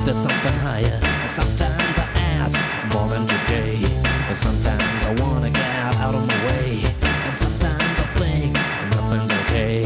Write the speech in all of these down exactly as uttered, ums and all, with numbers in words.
there's something higher. Sometimes I ask more than today. Sometimes I wanna get out of my way. And sometimes I think nothing's okay.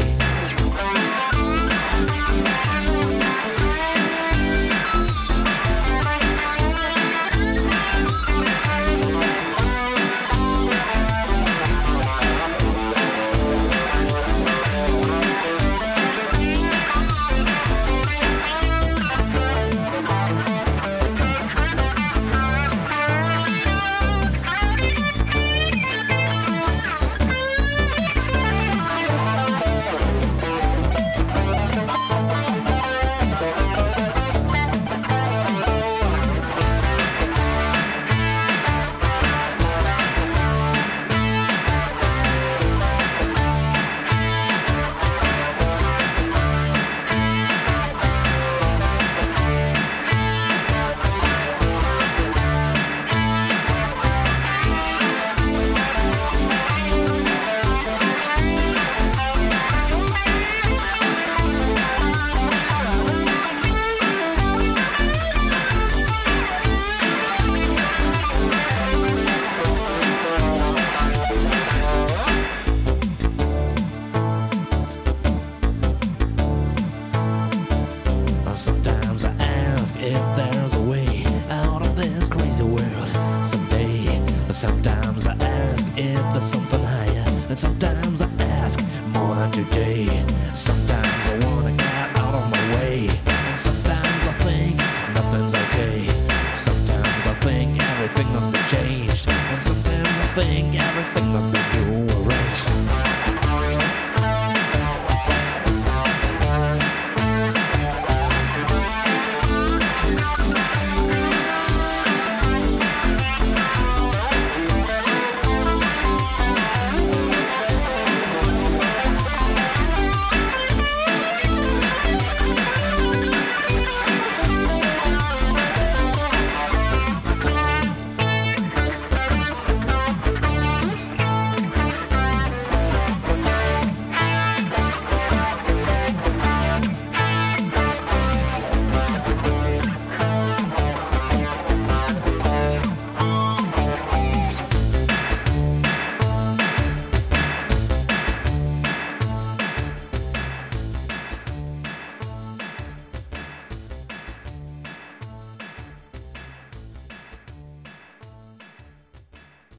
Sometimes I ask if there's a way out of this crazy world someday. Sometimes I ask if there's something higher. And sometimes I ask more than today. Sometimes I wanna get out of my way. And sometimes I think nothing's okay. Sometimes I think everything must be changed. And sometimes I think